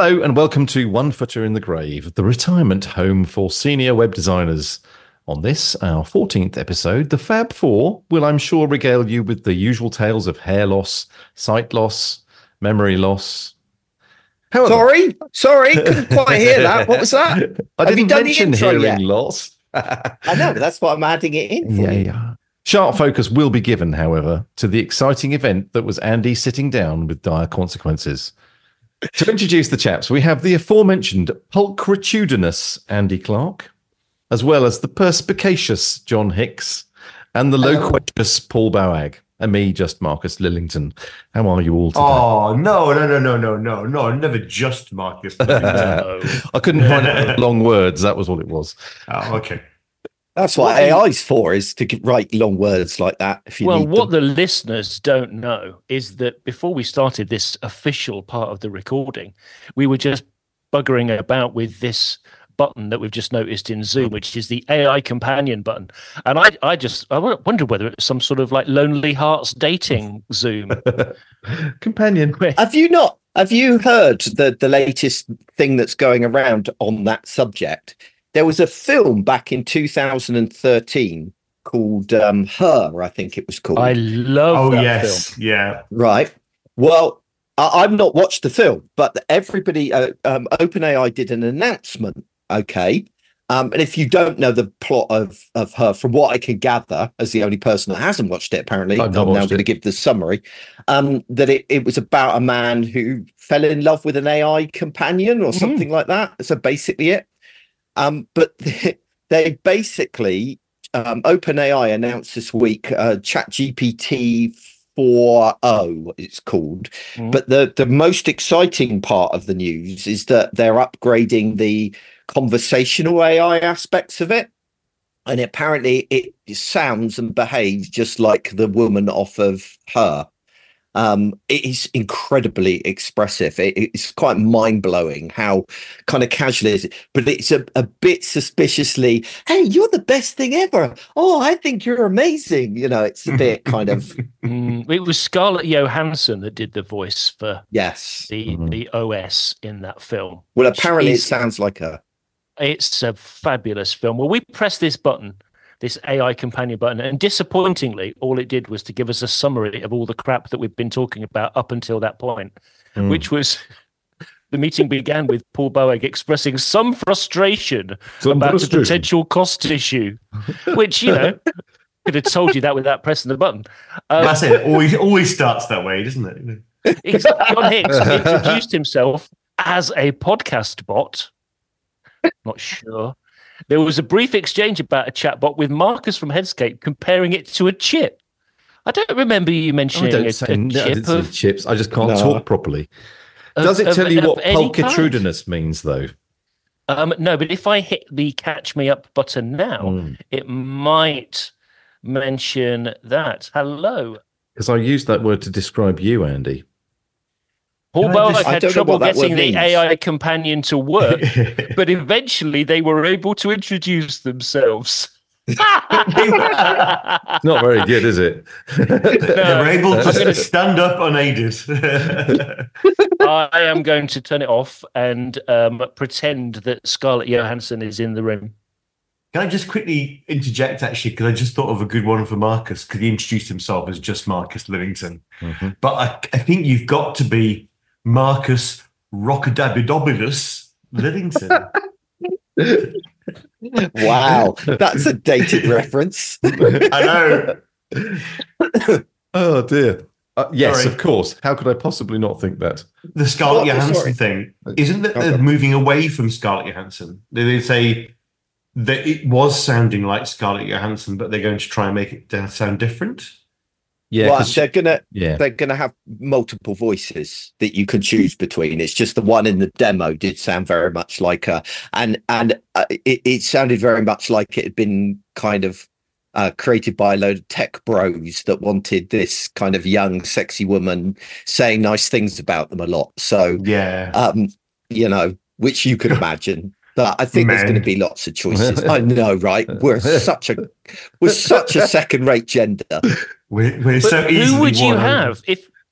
Hello and welcome to One Footer in the Grave, the retirement home for senior web designers. On this, our 14th episode, the Fab Four will, I'm sure, regale you with the usual tales of hair loss, sight loss, memory loss. However, Sorry, couldn't quite hear that. What was that? I Have you didn't done the mention intro hearing yet? loss. I know, but that's why I'm adding it in for you. Yeah. Sharp focus will be given, however, to the exciting event that was Andy sitting down with dire consequences. To introduce the chaps, we have the aforementioned pulchritudinous Andy Clark, as well as the perspicacious John Hicks, and the loquacious Paul Bowag, and me, just Marcus Lillington. How are you all today? Oh, no, never just Marcus. No. I couldn't find it long words. That was all it was. Oh, okay. That's what AI's for, is to write long words like that. If you Well, need what them. the listeners don't know is that before we started this official part of the recording, we were just buggering about with this button that we've just noticed in Zoom, which is the AI companion button. And I wondered whether it's some sort of like Lonely Hearts dating Zoom. Companion. Have you heard the latest thing that's going around on that subject? There was a film back in 2013 called Her, I think it was called. I love that film. Yeah. Right. Well, I've not watched the film, but everybody, OpenAI did an announcement. Okay. And if you don't know the plot of Her, from what I can gather, as the only person that hasn't watched it, apparently, I'm now going to give the summary, that it was about a man who fell in love with an AI companion or something like that. So basically it. But they basically, OpenAI announced this week, ChatGPT 4.0 it's called. But the most exciting part of the news is that they're upgrading the conversational AI aspects of it. And apparently it sounds and behaves just like the woman off of Her. It is incredibly expressive. It's quite mind-blowing how kind of casual it is, but it's a bit suspiciously, hey, you're the best thing ever. Oh, I think you're amazing. You know, it's a bit kind of... It was Scarlett Johansson that did the voice for the OS in that film. Well, apparently it sounds like her. It's a fabulous film. Well, we pressed this button, this AI companion button, and disappointingly, all it did was to give us a summary of all the crap that we've been talking about up until that point, which was the meeting began with Paul Bowag expressing some frustration about the potential cost issue, which, you know, could have told you that without pressing the button. That's it. Always starts that way, doesn't it? John Hicks introduced himself as a podcast bot. Not sure. There was a brief exchange about a chatbot with Marcus from Headscape comparing it to a chip. I don't remember you mentioning I didn't say chips. I just can't talk properly. Does it tell you what pulchritudinous means, though? No, but if I hit the catch me up button now, it might mention that. Hello. Because I used that word to describe you, Andy. Paul Bowag had trouble getting the AI companion to work, but eventually they were able to introduce themselves. Not very good, is it? They're able to stand up unaided. I am going to turn it off and pretend that Scarlett Johansson is in the room. Can I just quickly interject, actually, because I just thought of a good one for Marcus, because he introduced himself as just Marcus Livington. But I think you've got to be Marcus Rockadabidobilus Livington. Wow, that's a dated reference. I know. Oh, dear. Yes, of course. How could I possibly not think that? The Scarlett Johansson thing, isn't that they're moving away from Scarlett Johansson? They say that it was sounding like Scarlett Johansson, but they're going to try and make it sound different. Yeah, well, they're gonna have multiple voices that you can choose between. It's just the one in the demo did sound very much like her, and it sounded very much like it had been kind of created by a load of tech bros that wanted this kind of young, sexy woman saying nice things about them a lot. So you know, which you could imagine. But I think there's going to be lots of choices. I know, right? We're such a second-rate gender. We're so easily who would you have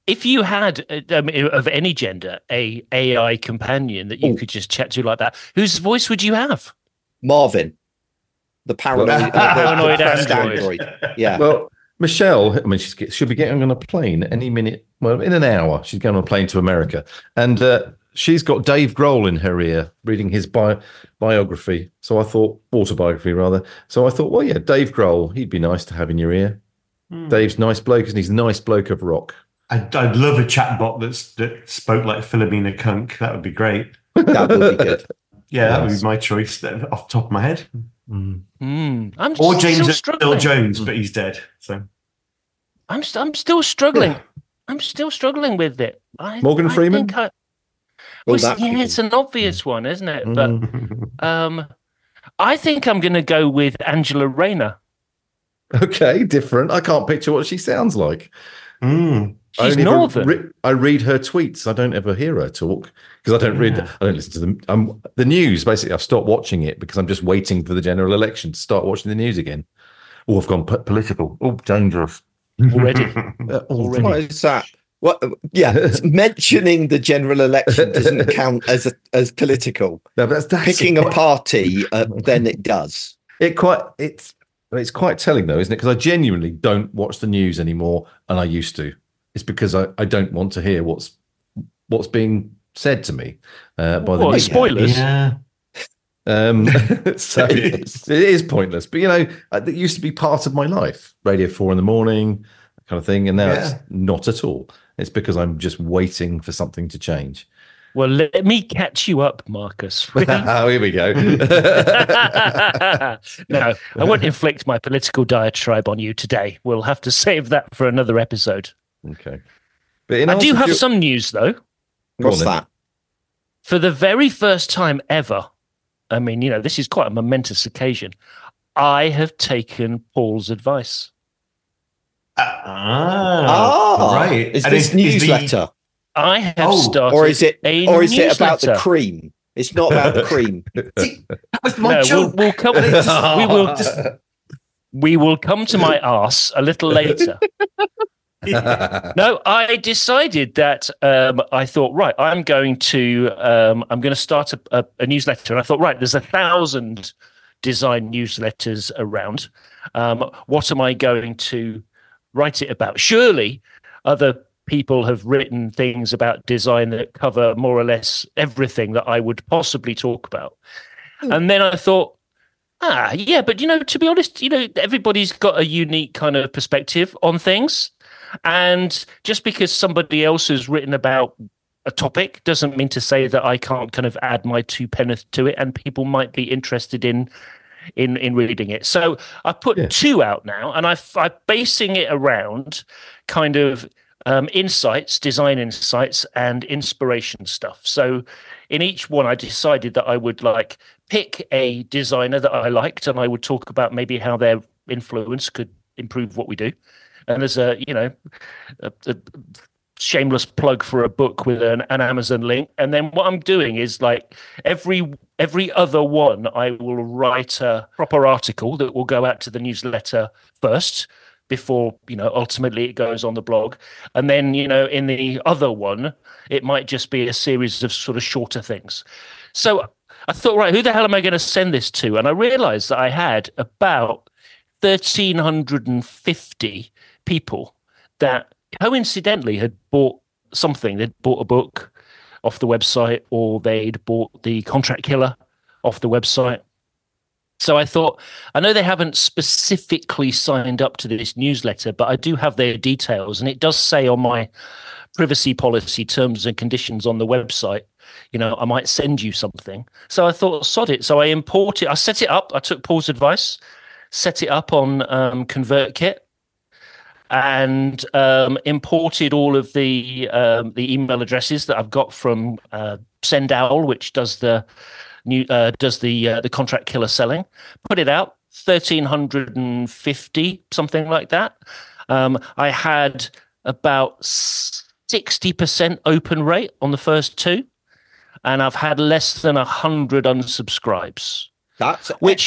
if you had of any gender a AI companion that you could just chat to like that, whose voice would you have? Marvin, the paranoid, paranoid depressed android. Yeah. Well, Michelle, I mean, she'll be getting on a plane any minute. Well, in an hour, she's going on a plane to America, and she's got Dave Grohl in her ear reading his biography. So I thought, autobiography rather. So I thought, well, yeah, Dave Grohl, he'd be nice to have in your ear. Dave's nice bloke, and he's a nice bloke of rock. I'd love a chatbot that spoke like Philomena Kunk. That would be great. That would be good. Yeah, that would be my choice then, off the top of my head. Or James Earl Jones, but he's dead. So I'm still struggling. Yeah. I'm still struggling with it. Morgan Freeman. It's an obvious one, isn't it? But I think I'm going to go with Angela Rayner. Okay, different. I can't picture what she sounds like. She's northern. I read her tweets. I don't ever hear her talk because I don't read. I don't listen to them. The news. Basically, I've stopped watching it because I'm just waiting for the general election to start watching the news again. Oh, I've gone political. Oh, dangerous already. What is that? What? Yeah, mentioning the general election doesn't count as political. No, but that's picking a party. Then it does. It's quite telling, though, isn't it? Because I genuinely don't watch the news anymore, and I used to. It's because I don't want to hear what's being said to me by the media. Spoilers. Yeah. So it is pointless. But, it used to be part of my life. Radio 4 in the morning, that kind of thing. And now it's not at all. It's because I'm just waiting for something to change. Well, let me catch you up, Marcus. Here we go. No, I won't inflict my political diatribe on you today. We'll have to save that for another episode. Okay. But I do have some news, though. What's that? For the very first time ever, I mean, this is quite a momentous occasion. I have taken Paul's advice. Right. Is this newsletter? I have started or is it about the newsletter. cream? It's not about the cream. That was my joke. We will come to my arse a little later. No, I decided that I thought, right, I'm going to start a newsletter, and I thought, right, there's 1,000 design newsletters around. What am I going to write it about? Surely other people have written things about design that cover more or less everything that I would possibly talk about. And then I thought, yeah, but to be honest, everybody's got a unique kind of perspective on things. And just because somebody else has written about a topic doesn't mean to say that I can't kind of add my 2 pence to it, and people might be interested in reading it. So I put 2 out now, and I'm basing it around kind of design insights and inspiration stuff. So in each one, I decided that I would pick a designer that I liked, and I would talk about maybe how their influence could improve what we do. And there's a shameless plug for a book with an Amazon link. And then what I'm doing is every other one, I will write a proper article that will go out to the newsletter first, before ultimately it goes on the blog. And then in the other one it might just be a series of sort of shorter things. So I thought, right, who the hell am I going to send this to? And I realized that I had about 1,350 people that coincidentally had bought something. They'd bought a book off the website, or they'd bought The Contract Killer off the website. So I thought, I know they haven't specifically signed up to this newsletter, but I do have their details. And it does say on my privacy policy terms and conditions on the website, I might send you something. So I thought, sod it. So I set it up. I took Paul's advice, set it up on ConvertKit, and imported all of the email addresses that I've got from Sendowl, which does the Contract Killer selling. Put it out, 1,350, something like that. I had about 60% open rate on the first 2, and I've had less than 100 unsubscribes. That's excellent.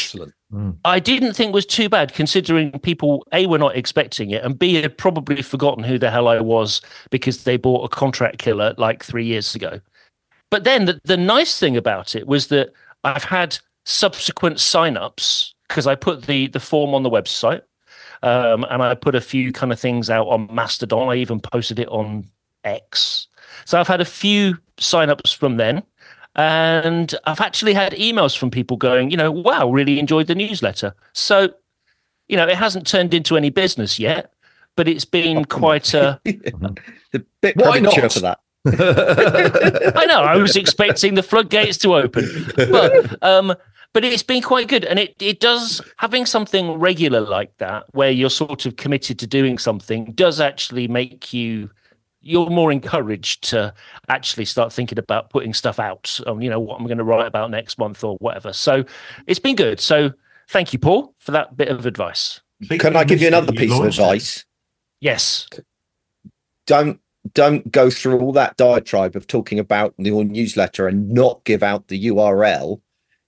I didn't think was too bad, considering people, A, were not expecting it, and B, had probably forgotten who the hell I was because they bought a contract killer like 3 years ago. But then the nice thing about it was that I've had subsequent signups because I put the form on the website, and I put a few kind of things out on Mastodon. I even posted it on X. So I've had a few signups from then. And I've actually had emails from people going, wow, really enjoyed the newsletter. So, it hasn't turned into any business yet, but it's been quite a bit premature for that. I know. I was expecting the floodgates to open, but it's been quite good. And it does, having something regular like that, where you're sort of committed to doing something, does actually make you're more encouraged to actually start thinking about putting stuff out on, what I'm going to write about next month or whatever. So it's been good. So thank you, Paul, for that bit of advice. Can I give you another piece of advice? Yes. Don't go through all that diatribe of talking about your newsletter and not give out the URL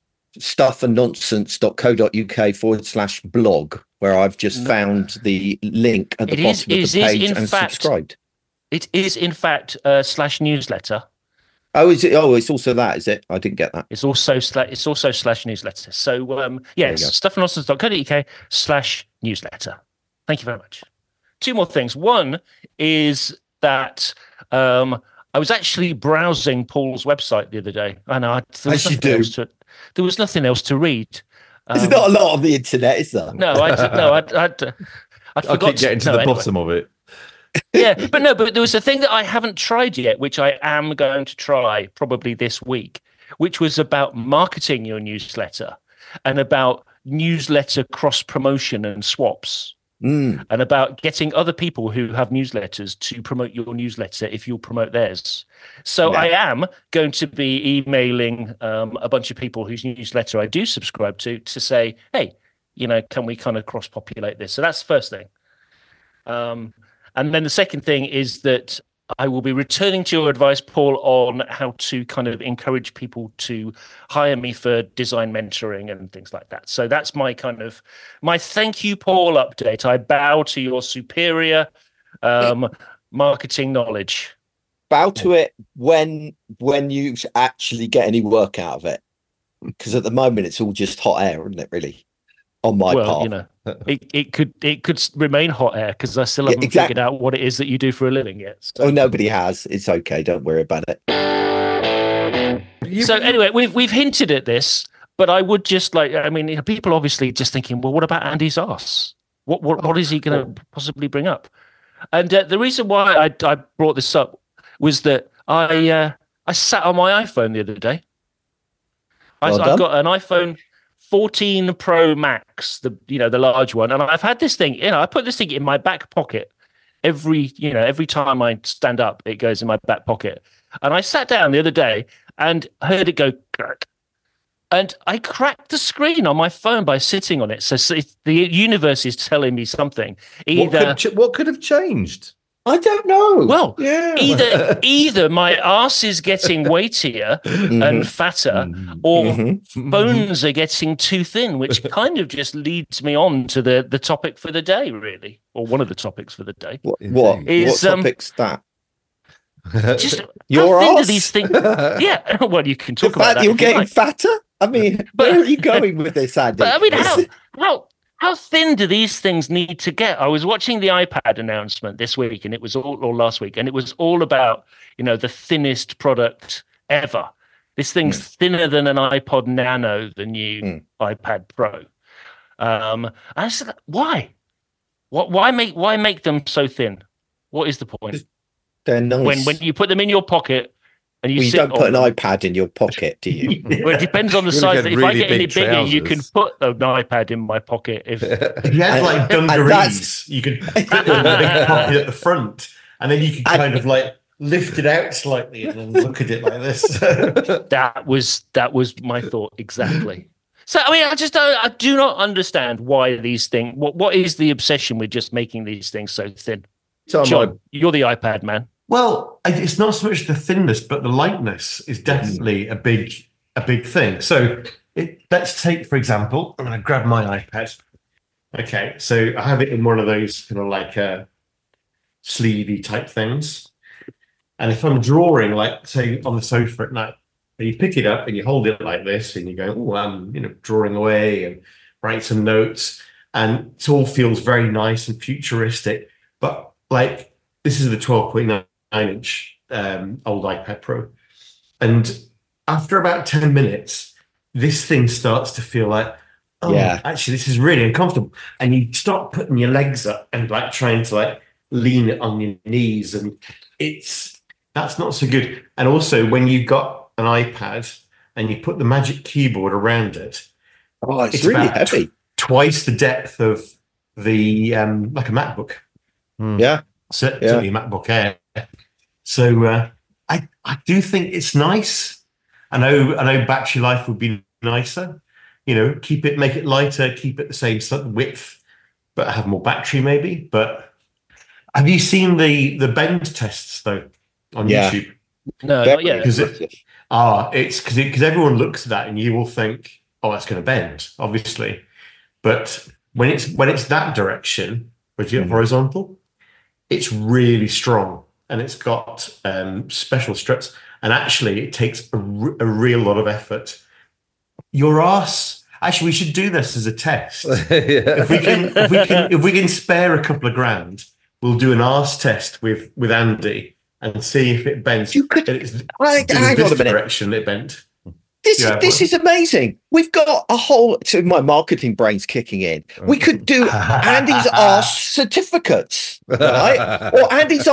stuffandnonsense.co.uk/blog, where I've just found the link at the bottom of the page and subscribed. It is, in fact, /newsletter. Oh, is it? Oh, it's also that, is it? I didn't get that. It's also /newsletter. So, yes, stuffandnonsense.co.uk/newsletter. Thank you very much. Two more things. One is that I was actually browsing Paul's website the other day, and there was nothing else to read. There's not a lot on the internet, is there? No, I forgot. I keep getting to the bottom of it. Yeah, but there was a thing that I haven't tried yet, which I am going to try probably this week, which was about marketing your newsletter and about newsletter cross promotion and swaps, and about getting other people who have newsletters to promote your newsletter if you'll promote theirs. So I am going to be emailing a bunch of people whose newsletter I do subscribe to say, hey, can we kind of cross populate this? So that's the first thing. And then the second thing is that I will be returning to your advice, Paul, on how to kind of encourage people to hire me for design mentoring and things like that. So that's my thank you, Paul, update. I bow to your superior marketing knowledge. Bow to it when you actually get any work out of it. Because at the moment, it's all just hot air, isn't it, really? On my part. It could remain hot air because I still haven't figured out what it is that you do for a living yet. So. Oh, nobody has. It's okay. Don't worry about it. So anyway, we've hinted at this, but I would just people obviously just thinking, well, what about Andy's arse? What is he going to possibly bring up? And the reason why I brought this up was that I sat on my iPhone the other day. I've got an iPhone 14 Pro Max, the large one, and I've had this thing. I put this thing in my back pocket every time I stand up. It goes in my back pocket, and I sat down the other day and heard it go, and I cracked the screen on my phone by sitting on it. So the universe is telling me something. What could have changed? I don't know. Well, either my arse is getting weightier and fatter, or phones are getting too thin, which kind of just leads me on to the topic for the day, really, or one of the topics for the day. What topic's that? Just your how thin arse? do these things? Yeah, well, you can talk about that. You're getting fatter. I mean, where are you going with this, Andy? But I mean, how thin do these things need to get? I was watching the iPad announcement this week, and it was or last week, and it was all about the thinnest product ever. This thing's thinner than an iPod Nano, the new iPad Pro. I said, why? Why make them so thin? What is the point? They're nice. When you put them in your pocket. And you don't put an iPad in your pocket, do you? Well, it depends on the size. If I get any bigger, you can put an iPad in my pocket. If you had like dungarees, you could put them in a big pocket at the front, and then you could kind of like lift it out slightly and then look at it like this. That was my thought exactly. So I mean, I do not understand why these things. What is the obsession with just making these things so thin? John, you're the iPad man. Well, it's not so much the thinness, but the lightness is definitely a big thing. So let's take, for example, I'm going to grab my iPad. Okay, so I have it in one of those kind of like sleevey type things. And if I'm drawing, like say on the sofa at night, and you pick it up and you hold it like this, and you go, "Oh, I'm drawing away and write some notes," and it all feels very nice and futuristic. But like this is the 12.9-inch old iPad Pro, and after about 10 minutes, this thing starts to feel like, oh, actually, this is really uncomfortable, and you start putting your legs up and like trying to like lean it on your knees, and that's not so good. And also, when you've got an iPad and you put the Magic Keyboard around it, it's really heavy. Twice the depth of the like a MacBook. Certainly a MacBook Air. So I do think it's nice. I know battery life would be nicer. Make it lighter, keep it the same width, but have more battery maybe. But have you seen the bend tests though on YouTube? No, not yet. It's because everyone looks at that and you will think, oh, that's going to bend, obviously. But when it's that direction, horizontal, it's really strong and it's got special struts. And actually, it takes a real lot of effort. Your arse. Actually, we should do this as a test. If we can spare a couple of grand, we'll do an arse test with Andy and see if it bends. You could. Hang on a minute. Direction it bent. This is amazing. We've got a whole. So my marketing brain's kicking in. We could do Andy's arse certificates, right? Or Andy's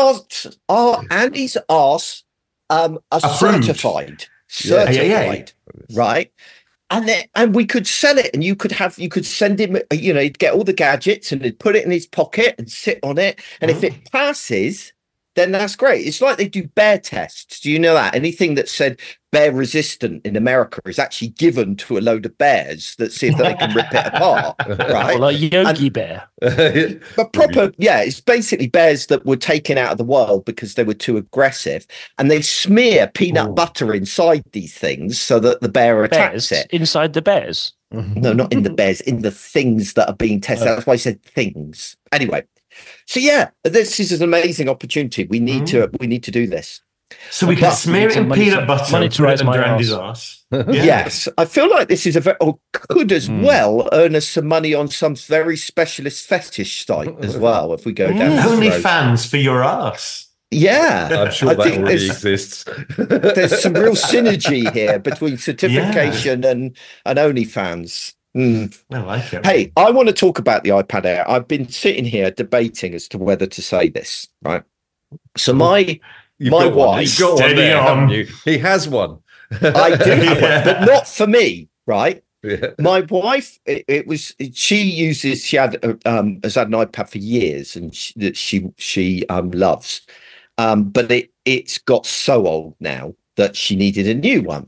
arse certified, right? And we could sell it, and you could send him. He'd get all the gadgets and he'd put it in his pocket and sit on it. And if it passes, then that's great. It's like they do bear tests. Do you know that? Anything that said bear resistant in America is actually given to a load of bears that see if they can rip it apart, right? Well, like Yogi Bear. But proper, it's basically bears that were taken out of the wild because they were too aggressive, and they smear peanut butter inside these things so that the bear attacks it. Inside the bears? No, not in the bears, in the things that are being tested. That's why I said things. Anyway. So this is an amazing opportunity. We need to do this. So we can smear it in peanut butter and put it under Andy's arse. Yes, I feel like this is could as well earn us some money on some very specialist fetish site as well. If we go down OnlyFans for your arse. Yeah, I'm sure that already exists. There's some real synergy here between certification and OnlyFans. I like it. Hey, I want to talk about the iPad Air. I've been sitting here debating as to whether to say this, right? So my wife, you've got one there, haven't you? He has one. I do have one, but not for me, right? Yeah. My wife, she has had an iPad for years, and she loves, but it's got so old now that she needed a new one.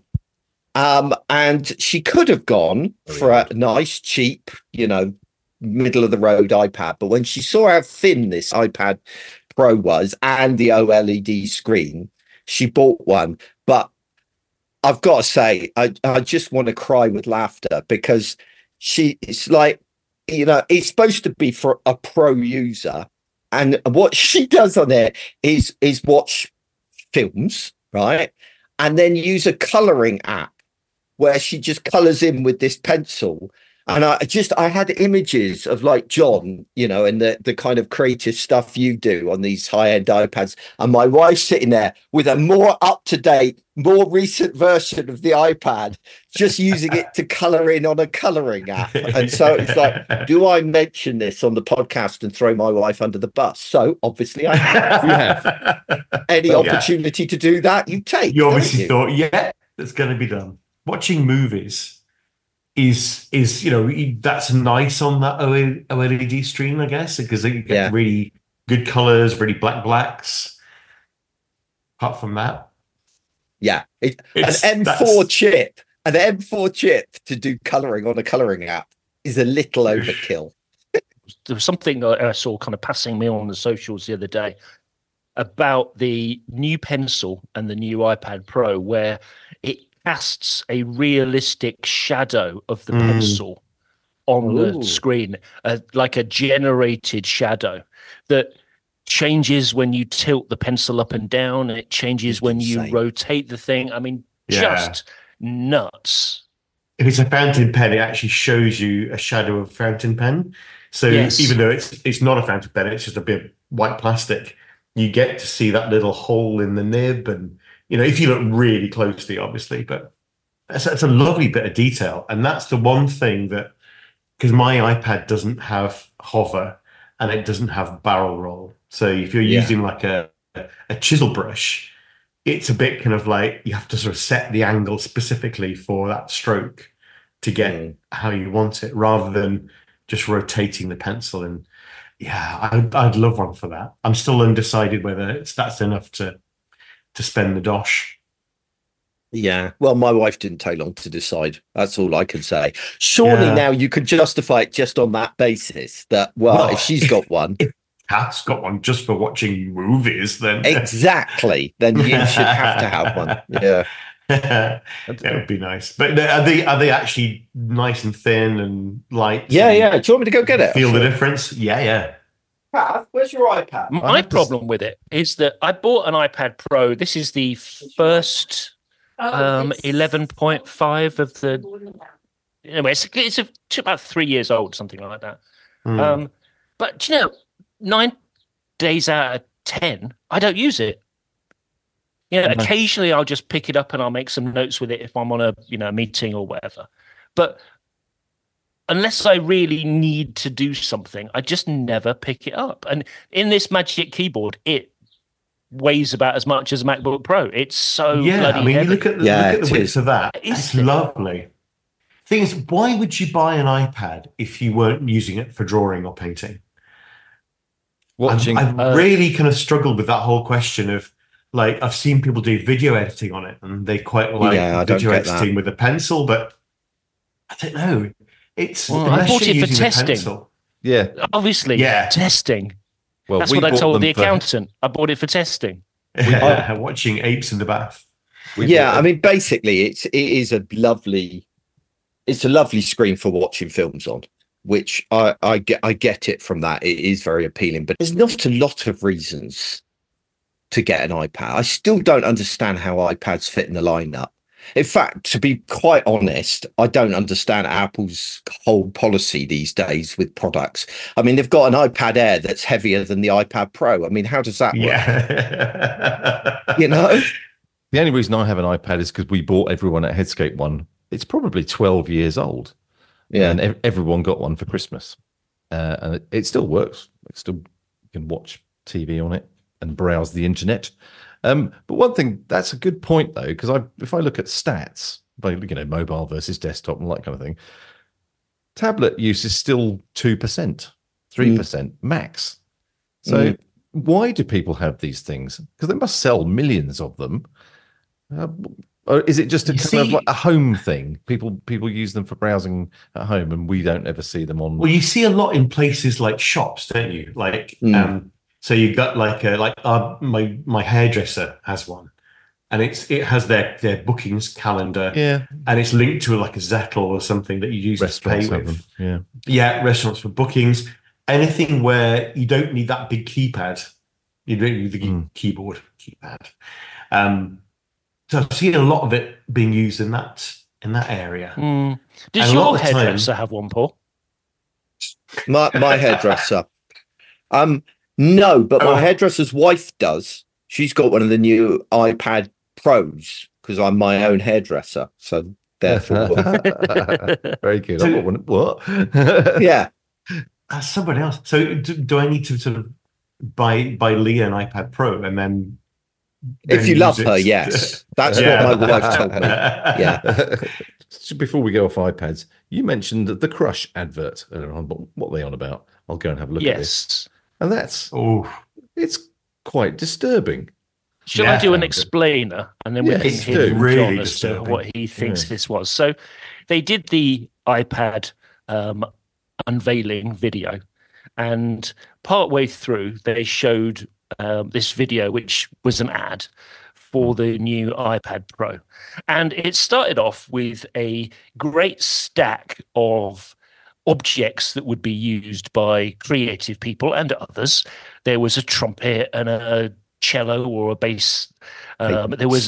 And she could have gone for a nice, cheap, middle of the road iPad. But when she saw how thin this iPad Pro was and the OLED screen, she bought one. But I've got to say, I just want to cry with laughter because it's like, it's supposed to be for a pro user. And what she does on it is watch films, right? And then use a coloring app where she just colors in with this pencil. And I had images of like John, and the kind of creative stuff you do on these high-end iPads. And my wife sitting there with a more up-to-date, more recent version of the iPad, just using it to color in on a coloring app. And so it's like, do I mention this on the podcast and throw my wife under the bus? So obviously I have. You have. Any opportunity to do that, you take. You obviously thought, that's going to be done. Watching movies is that's nice on that OLED screen, I guess, because you get really good colors, really blacks. Apart from that, an M4 chip to do coloring on a coloring app is a little overkill. There was something I saw kind of passing me on the socials the other day about the new pencil and the new iPad Pro, where casts a realistic shadow of the pencil on the screen, like a generated shadow that changes when you tilt the pencil up and down, and it changes when you rotate the thing. I mean, just nuts. If it's a fountain pen, it actually shows you a shadow of fountain pen. So even though it's not a fountain pen, it's just a bit of white plastic, you get to see that little hole in the nib. And, if you look really closely, obviously, but that's a lovely bit of detail. And that's the one thing that, because my iPad doesn't have hover and it doesn't have barrel roll. So if you're using like a chisel brush, it's a bit kind of like you have to sort of set the angle specifically for that stroke to get how you want it, rather than just rotating the pencil. And I'd love one for that. I'm still undecided whether that's enough to spend the dosh. Yeah, well, my wife didn't take long to decide. That's all I can say. Surely now you could justify it just on that basis that, well, if she's got one. If Kat's got one just for watching movies, then. Exactly. Then you should have to have one. Yeah. That would be nice. But are they actually nice and thin and light? Yeah. Do you want me to go get it? Feel the difference? Yeah. Pat, where's your iPad? My problem with it is that I bought an iPad Pro. This is the first 11.5 of the. Anyway, it's about 3 years old, something like that. But 9 days out of 10, I don't use it. Occasionally I'll just pick it up and I'll make some notes with it if I'm on a meeting or whatever. But unless I really need to do something, I just never pick it up. And in this Magic Keyboard, it weighs about as much as a MacBook Pro. It's so bloody heavy. Look at the width of that. It's lovely. Thing is, why would you buy an iPad if you weren't using it for drawing or painting? I've really kind of struggled with that whole question of, like, I've seen people do video editing on it, and they quite like video editing with a pencil, but I don't know. I bought it for testing. Yeah, obviously, testing. Well, that's what I told the accountant. I bought it for testing. Watching apes in the bath. I mean, basically, it is a lovely screen for watching films on, which I get it from that. It is very appealing, but there's not a lot of reasons to get an iPad. I still don't understand how iPads fit in the lineup. In fact, to be quite honest, I don't understand Apple's whole policy these days with products. I mean, they've got an iPad Air that's heavier than the iPad Pro. I mean, how does that work? The only reason I have an iPad is because we bought everyone at Headscape one. It's probably 12 years old. Yeah. And everyone got one for Christmas. And it still works. You can watch TV on it and browse the internet. But one thing, that's a good point, though, because if I look at stats, mobile versus desktop and that kind of thing, tablet use is still 2%, 3% max. So why do people have these things? Because they must sell millions of them. Or is it just like a home thing? People use them for browsing at home, and we don't ever see them on. Well, you see a lot in places like shops, don't you? Like, so you've got my hairdresser has one, and it has their bookings calendar, and it's linked to like a Zettel or something that you use to pay with. Restaurants for bookings. Anything where you don't need that big keypad, you don't need the keypad. So I've seen a lot of it being used in that area. Does your hairdresser have one, Paul? My hairdresser, no, but my hairdresser's wife does. She's got one of the new iPad Pros because I'm my own hairdresser. So therefore, very good. So, what? Yeah, that's somebody else. So do I need to sort of buy Leah an iPad Pro and then? If you love her, yes. That's what my wife told me. Yeah. So before we go off iPads, you mentioned the Crush advert. I don't know what are they on about. I'll go and have a look at this. And that's it's quite disturbing. Shall I do an explainer and then we can hear from John as to what he thinks this was? So they did the iPad unveiling video, and partway through they showed this video, which was an ad for the new iPad Pro. And it started off with a great stack of objects that would be used by creative people and others. There was a trumpet and a cello or a bass. There was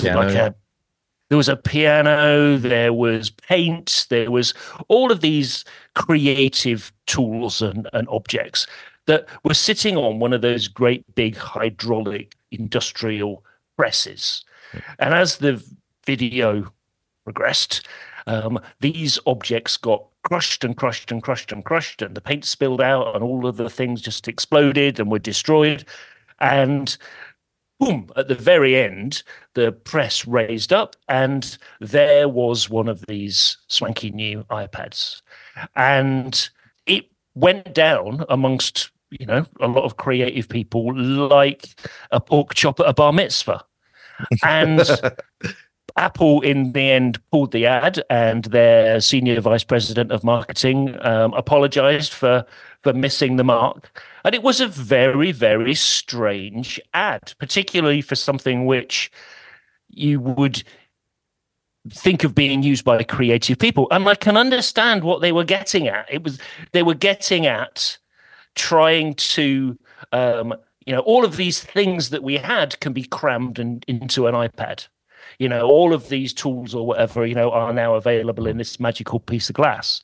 a piano, there was paint, there was all of these creative tools and objects that were sitting on one of those great big hydraulic industrial presses. And as the video progressed, these objects got crushed and crushed and crushed and crushed, and the paint spilled out, and all of the things just exploded and were destroyed. And boom, at the very end, the press raised up, and there was one of these swanky new iPads. And it went down amongst, you know, a lot of creative people like a pork chop at a bar mitzvah. And Apple, in the end, pulled the ad, and their senior vice president of marketing apologized for missing the mark. And it was a very, very strange ad, particularly for something which you would think of being used by creative people. And I can understand what they were getting at. They were getting at trying to, all of these things that we had can be crammed into an iPad. You know, all of these tools or whatever, you know, are now available in this magical piece of glass.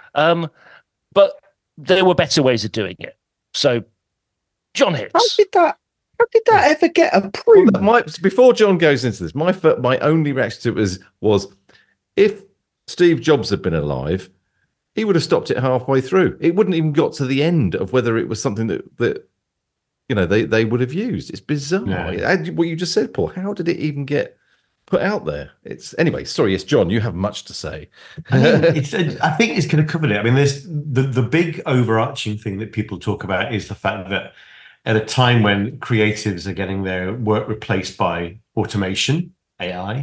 But there were better ways of doing it. So, John Hitz. How did that ever get approved? Well, before John goes into this, my only reaction to it was if Steve Jobs had been alive, he would have stopped it halfway through. It wouldn't even got to the end of whether it was something that you know they would have used. It's bizarre. Yeah. What you just said, Paul. How did it even get put out there? Anyway. Sorry, yes, John. You have much to say. I think it's kind of covered it. I mean, there's the big overarching thing that people talk about is the fact that at a time when creatives are getting their work replaced by automation, AI,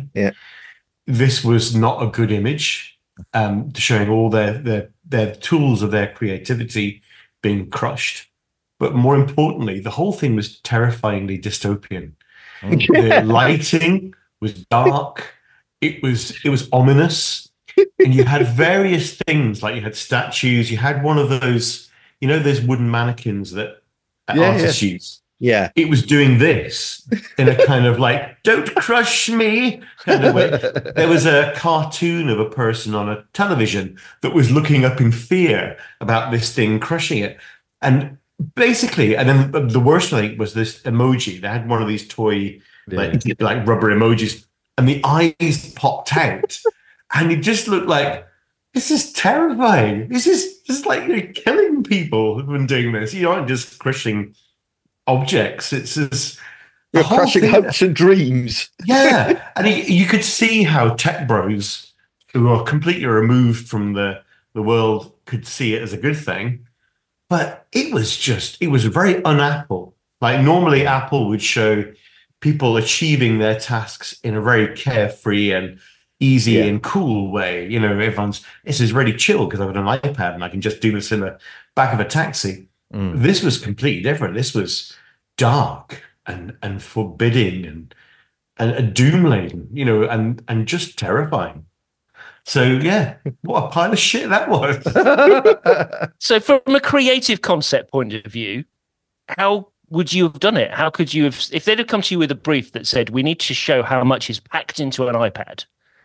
this was not a good image. Showing all their tools of their creativity being crushed, but more importantly, the whole thing was terrifyingly dystopian. The lighting was dark. It was ominous, and you had various things like you had statues. You had one of those, you know, those wooden mannequins that artists use. Yeah, it was doing this in a kind of like "don't crush me" kind of way. There was a cartoon of a person on a television that was looking up in fear about this thing crushing it, and basically, and then the worst thing was this emoji. They had one of these toy like rubber emojis, and the eyes popped out, and it just looked like, this is terrifying. This is just like you're killing people when doing this. You aren't just crushing objects. It's just you're crushing hopes and dreams. Yeah, and you could see how tech bros who are completely removed from the world could see it as a good thing, but it was very un-Apple. Like normally Apple would show people achieving their tasks in a very carefree and easy and cool way. You know, this is really chill because I've got an iPad and I can just do this in the back of a taxi. This was completely different. This was dark and forbidding and doom laden, you know, and just terrifying. So yeah, what a pile of shit that was. So from a creative concept point of view, how would you have done it? How could you have, if they'd have come to you with a brief that said, we need to show how much is packed into an iPad?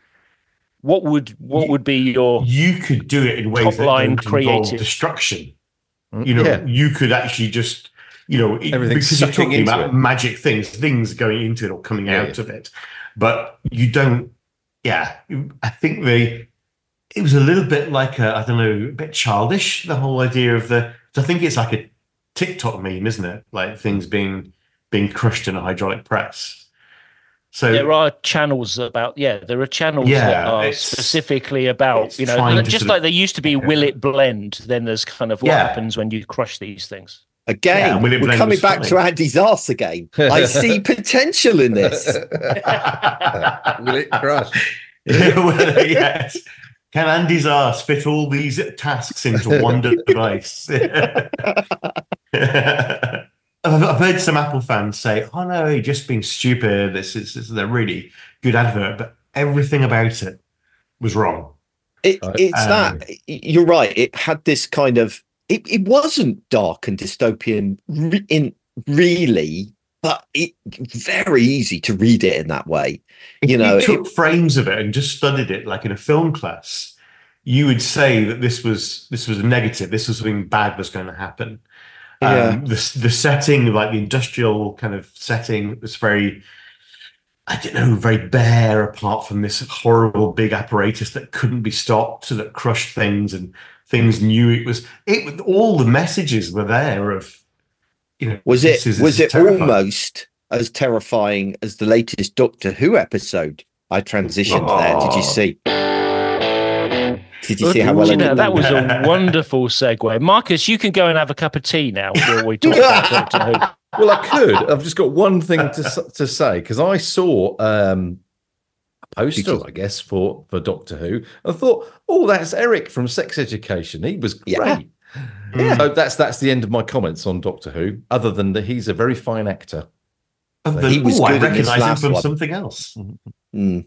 What would be your? You could do it in ways that don't involve destruction. You know, you could actually just, you know, because you're talking about magic things going into it or coming out of it, but you don't. Yeah, I think it was a little bit like a bit childish. The whole idea of I think it's like a TikTok meme, isn't it? Like things being crushed in a hydraulic press. So there are channels that are specifically about, you know, just like there used to be Will It Blend, then there's kind of what happens when you crush these things. Again, we're coming back to Andy's arse again. I see potential in this. Will it crush? Yes. Can Andy's arse fit all these tasks into one device? I've heard some Apple fans say, "Oh no, he just being stupid. This is a really good advert," but everything about it was wrong. It's that you're right. It had this kind of it wasn't dark and dystopian really, but it very easy to read it in that way. If you took frames of it and just studied it like in a film class, you would say that this was a negative. This was something bad was going to happen. The setting, like the industrial kind of setting, was very, I don't know, very bare, apart from this horrible big apparatus that couldn't be stopped, so that crushed things, and things knew it was. All the messages were there of, was it almost as terrifying as the latest Doctor Who episode? I transitioned there. Did you see? Did you see how well I did that was a wonderful segue. Marcus, you can go and have a cup of tea now while we talk about Doctor Who. Well, I could. I've just got one thing to say, because I saw a poster, I guess, for Doctor Who. I thought, oh, that's Eric from Sex Education. He was great. Yeah. So that's the end of my comments on Doctor Who, other than that he's a very fine actor. He was good. I recognise him from something else. Mm.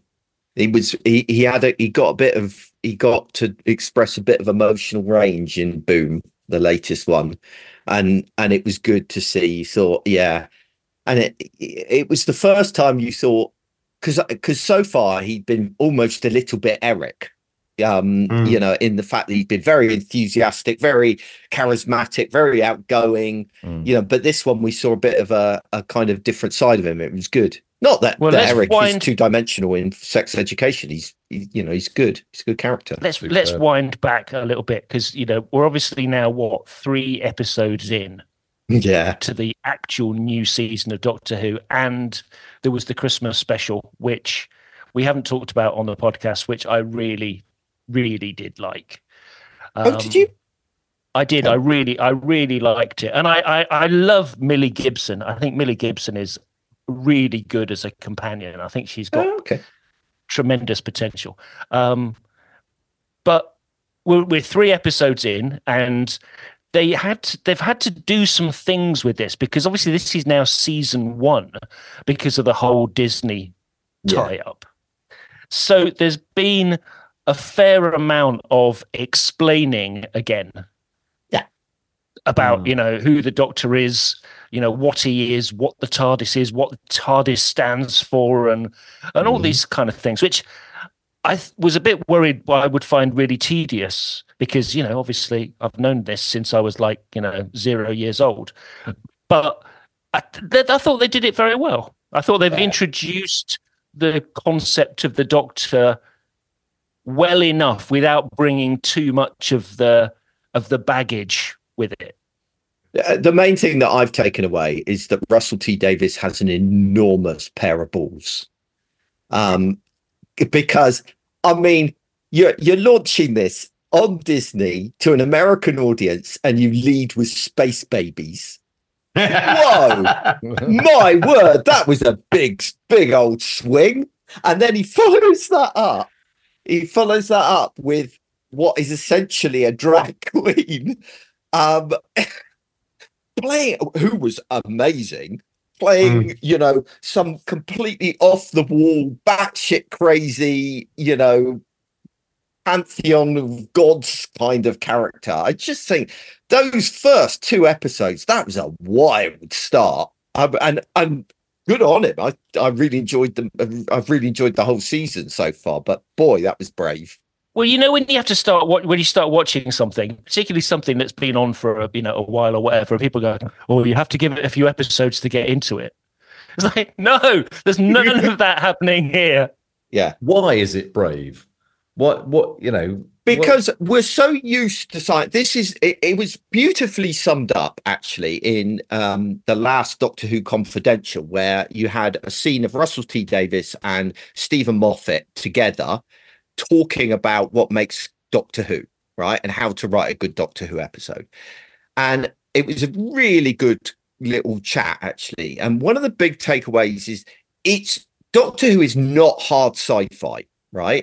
He got to express a bit of emotional range in Boom, the latest one, and it was good to see. You thought, yeah, and it was the first time you thought, because so far he'd been almost a little bit Eric, in the fact that he'd been very enthusiastic, very charismatic, very outgoing, but this one we saw a bit of a kind of different side of him. It was good. Not that Eric is two-dimensional in Sex Education. He's good. He's a good character. Let's wind back a little bit, because we're obviously now 3 episodes in, to the actual new season of Doctor Who, and there was the Christmas special, which we haven't talked about on the podcast, which I really, really did like. Did you? I did. I really liked it, and I love Millie Gibson. I think Millie Gibson is really good as a companion. I think she's got tremendous potential. But we're 3 episodes in, and they've had to do some things with this, because obviously this is now season 1 because of the whole Disney tie-up. So there's been a fair amount of explaining again. About who the Doctor is, what he is, what the TARDIS is, what the TARDIS stands for, and all these kind of things, which I was a bit worried I would find really tedious, because obviously I've known this since I was 0 years old. But I thought they did it very well. I thought they've introduced the concept of the Doctor well enough without bringing too much of the baggage with it. The main thing that I've taken away is that Russell T Davies has an enormous pair of balls. Because you're launching this on Disney to an American audience, and you lead with space babies. Whoa, my word, that was a big old swing. And then he follows that up with what is essentially a drag queen, playing, who was amazing, playing, some completely off the wall, batshit crazy, pantheon of gods kind of character. I just think those first 2 episodes, that was a wild start, and good on him. I really enjoyed them. I've really enjoyed the whole season so far. But boy, that was brave. Well, when you have to when you start watching something, particularly something that's been on for a while or whatever, people go, "Oh, you have to give it a few episodes to get into it." It's like, no, there's none of that happening here. Yeah. Why is it brave? Because we're so used to science. It was beautifully summed up actually in the last Doctor Who Confidential, where you had a scene of Russell T Davies and Stephen Moffat together talking about what makes Doctor Who, right, and how to write a good Doctor Who episode. And it was a really good little chat actually. And one of the big takeaways is Doctor Who is not hard sci-fi, right?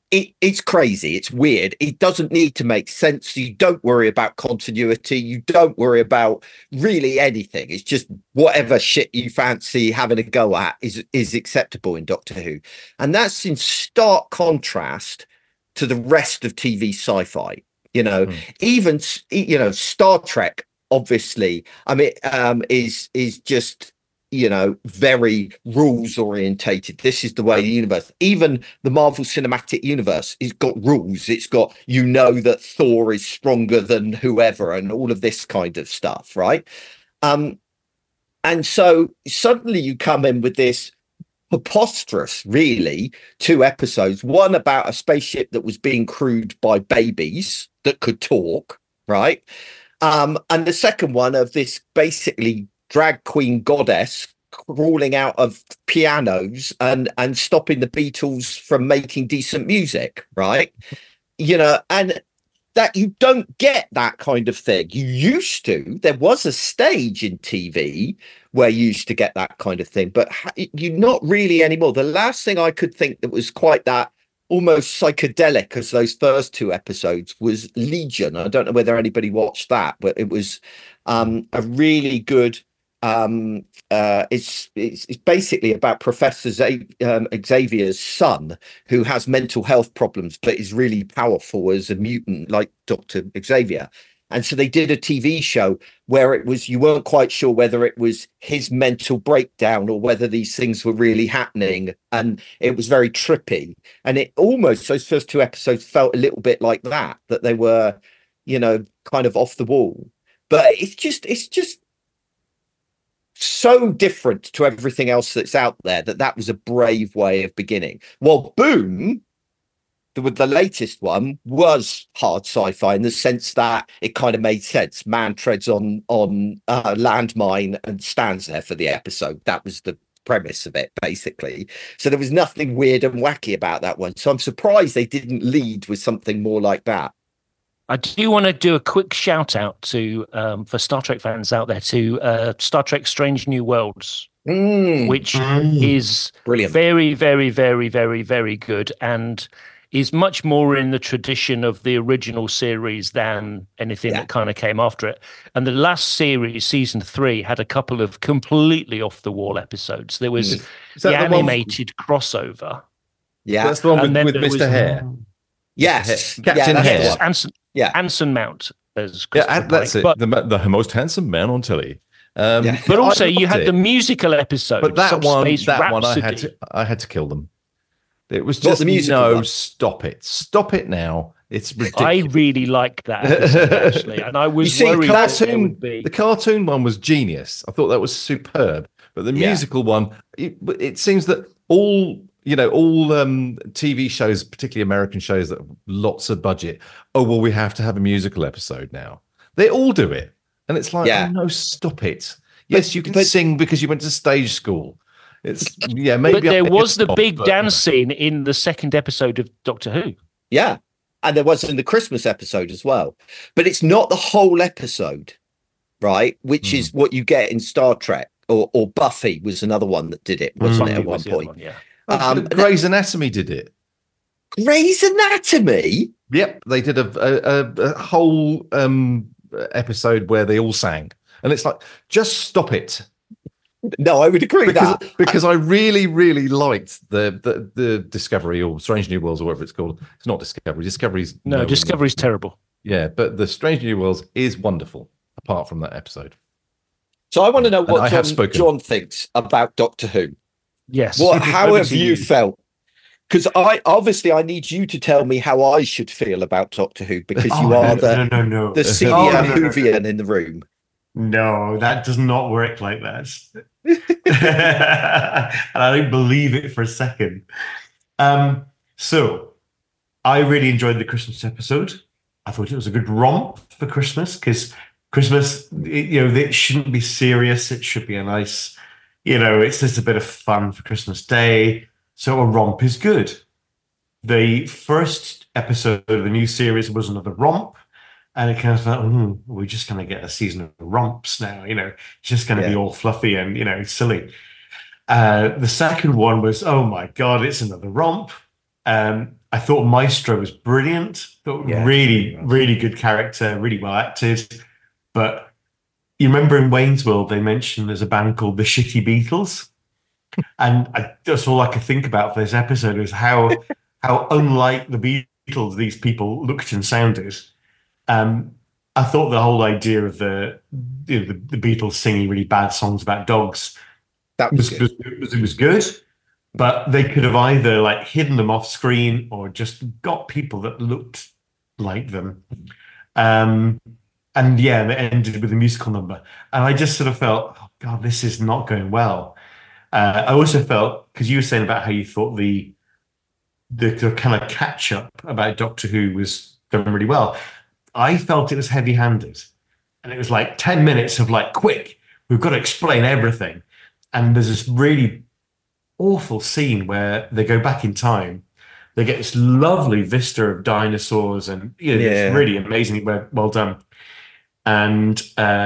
It's crazy. It's weird. It doesn't need to make sense. You don't worry about continuity. You don't worry about really anything. It's just whatever shit you fancy having a go at is acceptable in Doctor Who. And that's in stark contrast to the rest of TV sci-fi. Even Star Trek, obviously, I mean, is just very rules orientated. This is the way the universe, even the Marvel Cinematic Universe, it's got rules. It's got, that Thor is stronger than whoever and all of this kind of stuff, right? And so suddenly you come in with this preposterous, really, 2 episodes, one about a spaceship that was being crewed by babies that could talk, right? And the second one of this basically drag queen goddess crawling out of pianos and stopping the Beatles from making decent music, right? And that you don't get that kind of thing. You used to. There was a stage in TV where you used to get that kind of thing, but you're not really anymore. The last thing I could think that was quite that almost psychedelic as those first 2 episodes was Legion. I don't know whether anybody watched that, but it was a really good. It's basically about Professor Xavier's son, who has mental health problems but is really powerful as a mutant like Dr. Xavier. And so they did a TV show where you weren't quite sure whether it was his mental breakdown or whether these things were really happening. And it was very trippy. And it almost, those first 2 episodes felt a little bit like that they were, kind of off the wall. But it's just so different to everything else that's out there that was a brave way of beginning. Well, Boom, the latest one, was hard sci-fi in the sense that it kind of made sense. Man treads on a landmine and stands there for the episode. That was the premise of it, basically. So there was nothing weird and wacky about that one. So I'm surprised they didn't lead with something more like that. I do want to do a quick shout out to for Star Trek fans out there to Star Trek Strange New Worlds, which is brilliant, very, very, very, very, very good, and is much more in the tradition of the original series than anything that kind of came after it. And the last series, season 3, had a couple of completely off the wall episodes. There was the animated crossover. Yeah, that's the one with Mr. Hare. Yes, Captain Hare. Anson Mount. That's it. But the most handsome man on telly. But also you had the musical episode. But that one, I had to kill them. It was just stop it now. It's ridiculous. I really liked that episode, actually, and I was worried the cartoon one was genius. I thought that was superb. But the musical one, it seems that all TV shows, particularly American shows that have lots of budget. Oh, well, we have to have a musical episode now. They all do it. And it's like, oh, no, stop it. Yes, you can sing because you went to stage school. It's maybe. But there was the big dance scene in the second episode of Doctor Who. Yeah. And there was in the Christmas episode as well. But it's not the whole episode, right? Which is what you get in Star Trek. Or Buffy was another one that did it, wasn't it, at one point? Grey's Anatomy did it. Grey's Anatomy? Yep, they did a whole episode where they all sang, and it's like, just stop it. No, I would agree because I really, really liked the Discovery or Strange New Worlds or whatever it's called. It's not Discovery. Discovery's terrible. Yeah, but the Strange New Worlds is wonderful. Apart from that episode, so I want to know what John thinks about Doctor Who. Yes. How have you felt? Because I need you to tell me how I should feel about Doctor Who, because you are the senior Whovian in the room. No, that does not work like that. And I don't believe it for a second. So I really enjoyed the Christmas episode. I thought it was a good romp for Christmas, because Christmas, it shouldn't be serious. It should be a nice, it's just a bit of fun for Christmas Day. So a romp is good. The first episode of the new series was another romp. And it kind of felt, we're just going to get a season of romps now. It's just going to be all fluffy and, silly. The second one was, oh my God, it's another romp. And I thought Maestro was brilliant. Yeah. Really, really good character, really well acted. But you remember in Wayne's World, they mentioned there's a band called the Shitty Beatles. And that's all I could think about for this episode is how unlike the Beatles these people looked and sounded. I thought the whole idea of the Beatles singing really bad songs about dogs was good, but they could have either like hidden them off screen or just got people that looked like them. And yeah, they ended with a musical number, and I just sort of felt, oh God, this is not going well. I also felt, because you were saying about how you thought the kind of catch up about Doctor Who was done really well. I felt it was heavy-handed, and it was like 10 minutes of like, quick, we've got to explain everything. And there's this really awful scene where they go back in time. They get this lovely vista of dinosaurs, and it's really amazingly well done. And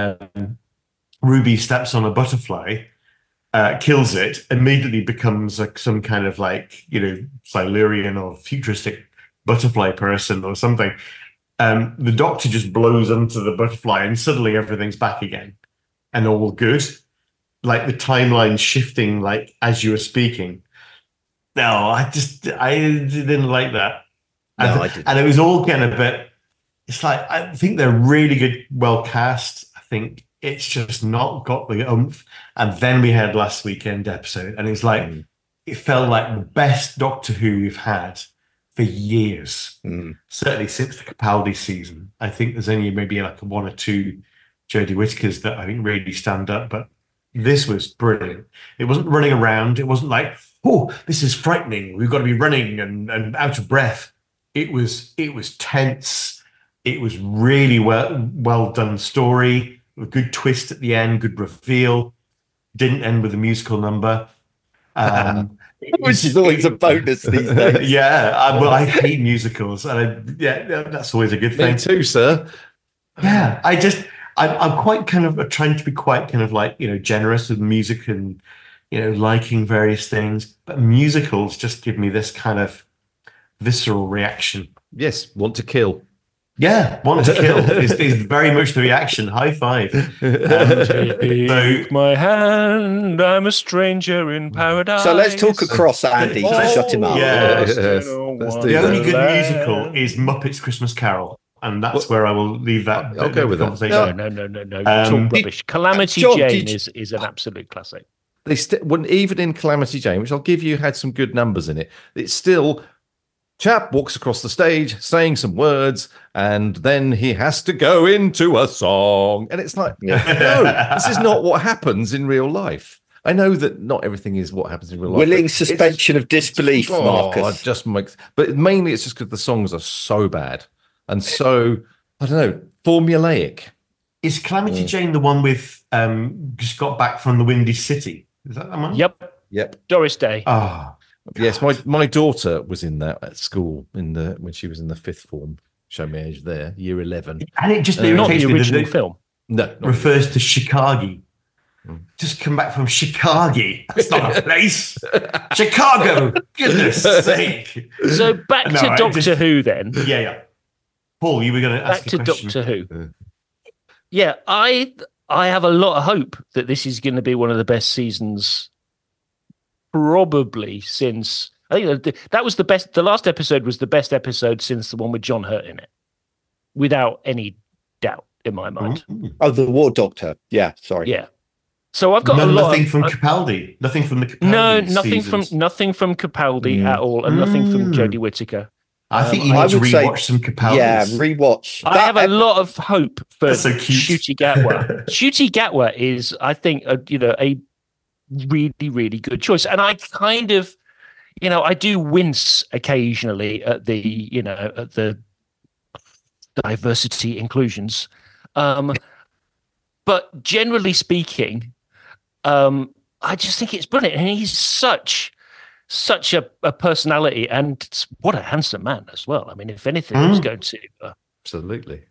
Ruby steps on a butterfly, kills it, immediately becomes some kind of like, Silurian or futuristic butterfly person or something. The Doctor just blows onto the butterfly, and suddenly everything's back again and all good. Like the timeline shifting, like as you were speaking. No, I didn't like that. No, I didn't. And it was all getting a bit. It's like, I think they're really good, well cast. I think it's just not got the oomph. And then we had last weekend episode, and it's like it felt like the best Doctor Who we've had for years. Certainly since the Capaldi season. I think there's only maybe like one or two Jodie Whittakers that I think really stand up, but this was brilliant. It wasn't running around. It wasn't like, oh, this is frightening. We've got to be running and out of breath. It was tense. It was really well done story. A good twist at the end, good reveal. Didn't end with a musical number. Which is always a bonus these days. Yeah, well, I hate musicals. And that's always a good thing. Me too, sir. Yeah, I'm quite kind of trying to be quite kind of like, generous with music and, liking various things. But musicals just give me this kind of visceral reaction. Yes, want to kill. Yeah, want to kill is very much the reaction. High five. Take my hand, I'm a stranger in paradise. So let's talk across Andy. Shut him up. Yeah. Let's do The only that. good musical is Muppets Christmas Carol. And that's where I will leave that. I'll go with that. Conversation. No. Talk rubbish. Calamity John, Jane is an absolute classic. They even in Calamity Jane, which I'll give you, had some good numbers in it. It's still chap walks across the stage saying some words, and then he has to go into a song, and it's like, no, this is not what happens in real life. I know that not everything is what happens in real life. Willing suspension of disbelief, Marcus. But mainly it's just because the songs are so bad and so, I don't know, formulaic. Is Calamity Jane the one with just got back from the Windy City? Is that the one? Yep. Doris Day. Oh, yes, my daughter was in that at school when she was in the fifth form. Show me age there, year 11. and it just Not irritates the me original that it film. No, refers to Chicago. Just come back from Chicago. That's not a place. Chicago. Goodness sake. So back to Doctor Who then. Yeah. Paul, you were going to ask Back a to question. Doctor Who. Yeah, I have a lot of hope that this is going to be one of the best seasons probably since, I think that was the best. The last episode was the best episode since the one with John Hurt in it, without any doubt in my mind. Oh, the War Doctor. Yeah, sorry. Yeah. So I've got a lot. Nothing from Capaldi. Nothing from the Capaldi. No, nothing seasons. from Capaldi at all, and nothing from Jodie Whittaker. I think you I need to would say- rewatch some Capaldis. Yeah, rewatch. I have a lot of hope for That's so cute. Ncuti Gatwa. Ncuti Gatwa is, I think, a really, really good choice. And I kind of, I do wince occasionally at the diversity inclusions. But generally speaking, I just think it's brilliant. And he's such a personality, and what a handsome man as well. I mean, if anything, was going to absolutely.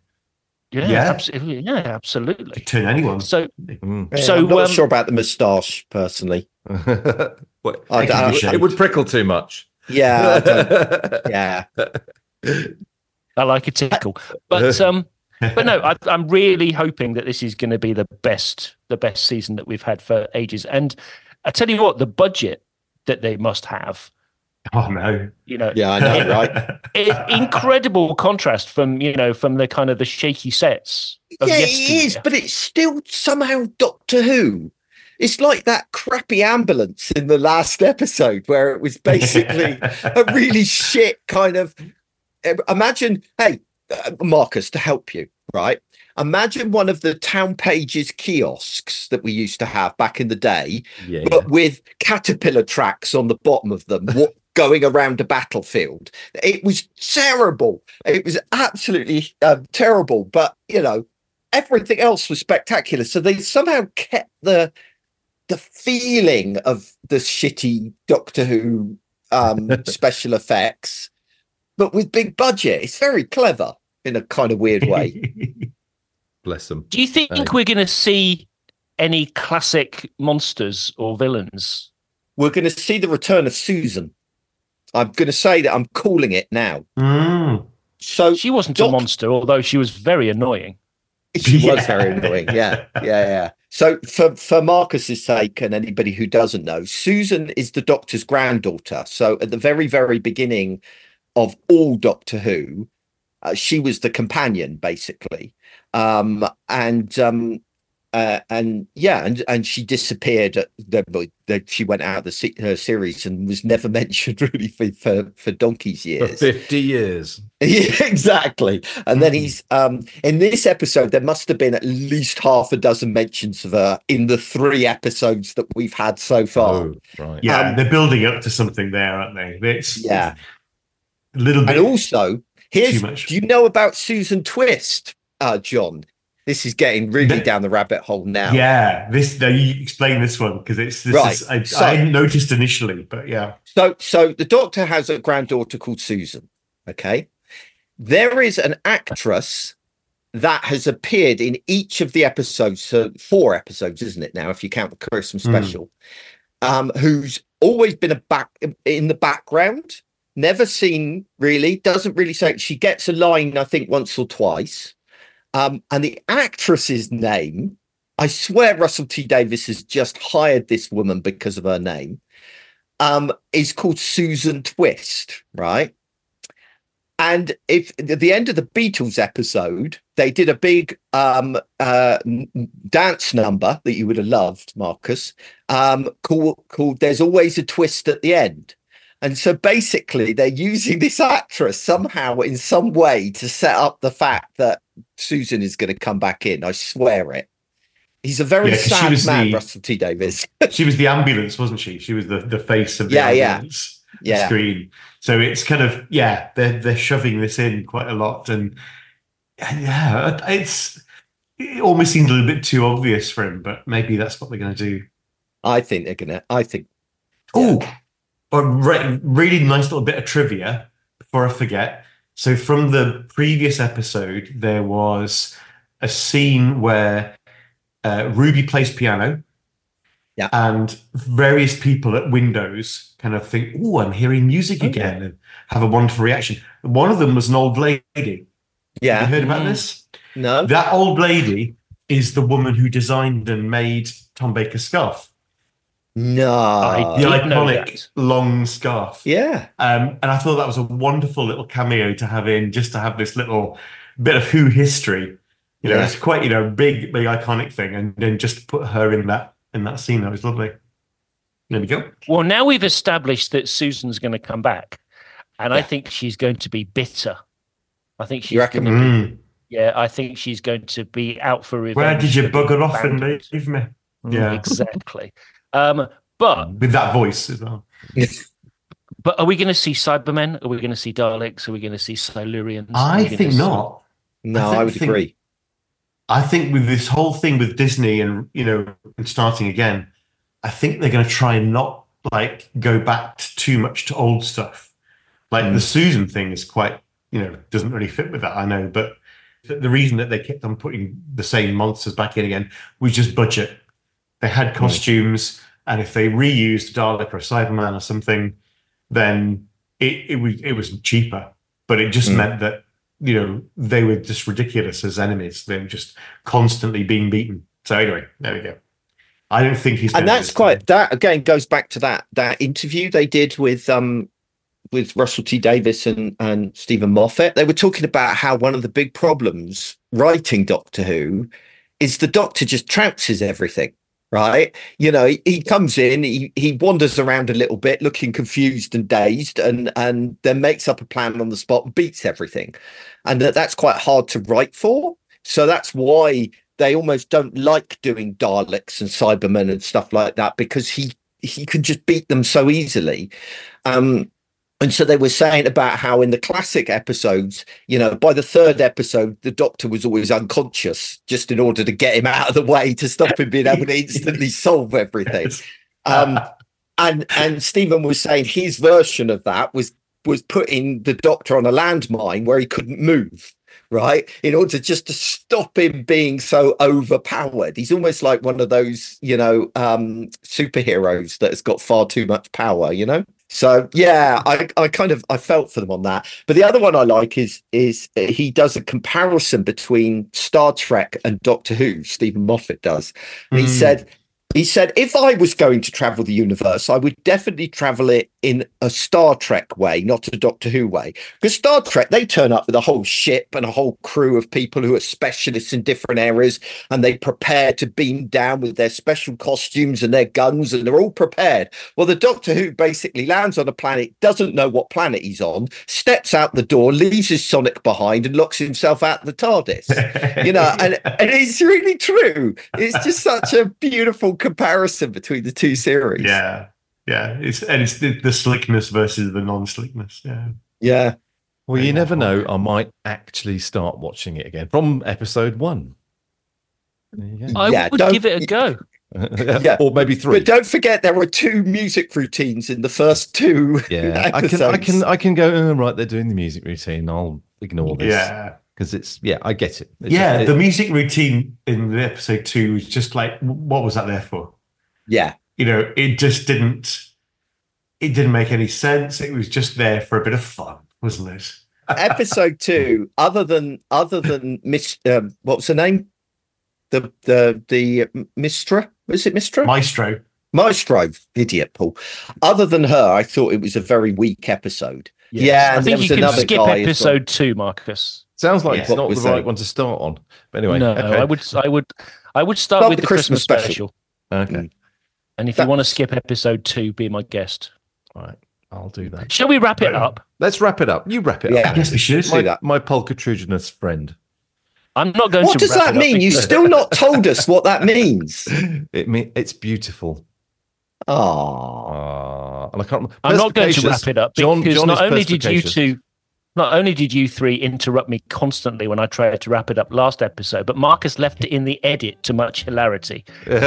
Absolutely. Turn anyone. So I'm not sure about the moustache personally. What? I It don't- could be It would prickle too much. Yeah, I don't, yeah. I like a tickle, but no, I'm really hoping that this is going to be the best season that we've had for ages. And I tell you what, the budget that they must have, Oh no! Yeah, I know, right? Incredible contrast from the kind of the shaky sets. Yeah, it is, but it's still somehow Doctor Who. It's like that crappy ambulance in the last episode where it was basically a really shit kind of. Imagine, hey, Marcus, to help you, right? Imagine one of the Town Pages kiosks that we used to have back in the day, but with caterpillar tracks on the bottom of them. Going around a battlefield. It was terrible. It was absolutely terrible. But, everything else was spectacular. So they somehow kept the feeling of the shitty Doctor Who special effects, but with big budget. It's very clever in a kind of weird way. Bless them. Do you think we're going to see any classic monsters or villains? We're going to see the return of Susan. I'm going to say that I'm calling it now. So she wasn't a monster, although she was very annoying. She was very annoying. Yeah. So for Marcus's sake and anybody who doesn't know, Susan is the Doctor's granddaughter. So at the very, very beginning of all Doctor Who, she was the companion, basically. And she disappeared. She went out of her series and was never mentioned really for donkey's years. For 50 years. Yeah, exactly. And then he's in this episode, there must have been at least half a dozen mentions of her in the 3 episodes that we've had so far. Oh, right. Yeah, they're building up to something there, aren't they? It's a little bit. And also, too much. Do you know about Susan Twist, John? This is getting really down the rabbit hole now. Yeah, you explain this one because I hadn't noticed initially, but yeah. So the Doctor has a granddaughter called Susan. Okay, there is an actress that has appeared in each of the episodes. So 4 episodes, isn't it now? If you count the Christmas special, who's always been in the background, never seen really, doesn't really say. She gets a line, I think, once or twice. And the actress's name, I swear Russell T Davies has just hired this woman because of her name, is called Susan Twist, right? And if at the end of the Beatles episode, they did a big dance number that you would have loved, Marcus, called There's Always a Twist at the End. And so basically they're using this actress somehow in some way to set up the fact that Susan is going to come back in. I swear it. He's a very sad man, Russell T Davies. She was the ambulance, wasn't she? She was the face of the ambulance screen. So it's kind of, they're shoving this in quite a lot. And it almost seems a little bit too obvious for him, but maybe that's what they're going to do. A really nice little bit of trivia before I forget. So from the previous episode, there was a scene where Ruby plays piano, and various people at windows kind of think, "Oh, I'm hearing music again," and have a wonderful reaction. One of them was an old lady. Yeah, have you heard about this? No. That old lady is the woman who designed and made Tom Baker's scarf. No, the iconic long scarf. Yeah. And I thought that was a wonderful little cameo to have in, just to have this little bit of Who history. It's quite, big iconic thing. And then just put her in that scene. That was lovely. There we go. Well, now we've established that Susan's going to come back. And I think she's going to be bitter. I think she's going to be, I think she's going to be out for revenge. Where did you bugger off and leave me? Yeah. Exactly. But with that voice as well. But are we going to see Cybermen? Are we going to see Daleks? Are we going to see Silurians? I think not. No, I would agree. I think with this whole thing with Disney and and starting again, I think they're going to try and not go back too much to old stuff. The Susan thing is quite doesn't really fit with that. I know, but the reason that they kept on putting the same monsters back in again was just budget. They had costumes, and if they reused Dalek or Cyberman or something, then it was cheaper, but it just meant that, you know, they were just ridiculous as enemies. They were just constantly being beaten. So anyway, there we go. I don't think he's. And that's that again goes back to that interview they did with Russell T Davies and Stephen Moffat. They were talking about how one of the big problems writing Doctor Who is the Doctor just trounces everything. Right. You know, he comes in, he wanders around a little bit looking confused and dazed and then makes up a plan on the spot and beats everything. And that's quite hard to write for. So that's why they almost don't like doing Daleks and Cybermen and stuff like that, because he can just beat them so easily. And so they were saying about how in the classic episodes, you know, by the third episode, the Doctor was always unconscious just in order to get him out of the way to stop him being able to instantly solve everything. And Stephen was saying his version of that was putting the Doctor on a landmine where he couldn't move, right? In order just to stop him being so overpowered. He's almost like one of those, you know, superheroes that has got far too much power, you know? So yeah, I felt for them on that. But the other one I like is he does a comparison between Star Trek and Doctor Who. Stephen Moffat does. And he said, if I was going to travel the universe, I would definitely travel it in a Star Trek way, not a Doctor Who way. Because Star Trek, they turn up with a whole ship and a whole crew of people who are specialists in different areas, and they prepare to beam down with their special costumes and their guns, and they're all prepared. Well, the Doctor Who basically lands on a planet, doesn't know what planet he's on, steps out the door, leaves his Sonic behind, and locks himself out the TARDIS. You know, and it's really true. It's just such a beautiful comparison between the two series. Yeah. It's the slickness versus the non-slickness. Yeah. Well, you never know. I might actually start watching it again from episode 1. I would give it a go. Yeah, or maybe 3. But don't forget, there were 2 music routines in the first 2. Yeah, episodes. I can go, right, they're doing the music routine. I'll ignore this. Yeah. Because I get it. The music routine in the episode 2 was just like, what was that there for? Yeah. You know, it didn't make any sense. It was just there for a bit of fun, wasn't it? Episode 2, other than Miss, what was her name? The Mistra? Was it Mistra? Maestro, idiot, Paul. Other than her, I thought it was a very weak episode. Yes. Yeah, I think you can skip episode 2, Marcus. Sounds like it's not the right one to start on. But anyway, no, okay. I would start with the Christmas special. Okay. And if you want to skip episode 2, be my guest. All right, I'll do that. Shall we wrap it up? Let's wrap it up. You wrap it up. Yes, we should do that. My pulchritudinous friend. I'm not going to. What does that mean? You've still not told us what that means. It's beautiful. Oh, and I can't remember. I'm not going to wrap it up because John not only did you 3 interrupt me constantly when I tried to wrap it up last episode, but Marcus left it in the edit to much hilarity.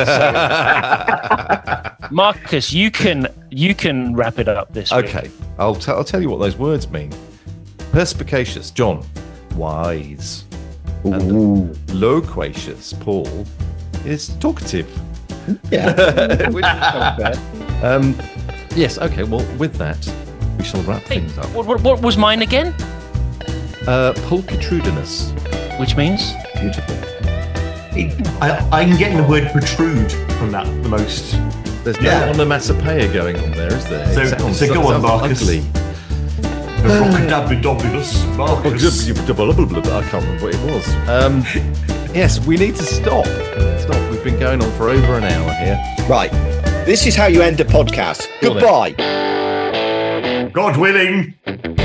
Marcus, you can wrap it up this week. Okay, I'll tell you what those words mean. Perspicacious, John. Wise. And loquacious, Paul, is talkative. Yeah. Which is fair. Yes, okay, well, with that, we shall wrap things up. What was mine again? Pulchritudinous. Which means? Beautiful. I can get the word protrude from that the most. There's no onomatopoeia going on there, is there? So go on, Marcus. Ugly. Rockadabidobulous Marcus. I can't remember what it was. Yes, we need to stop. We've been going on for over an hour here. Right. This is how you end a podcast. Goodbye. God willing.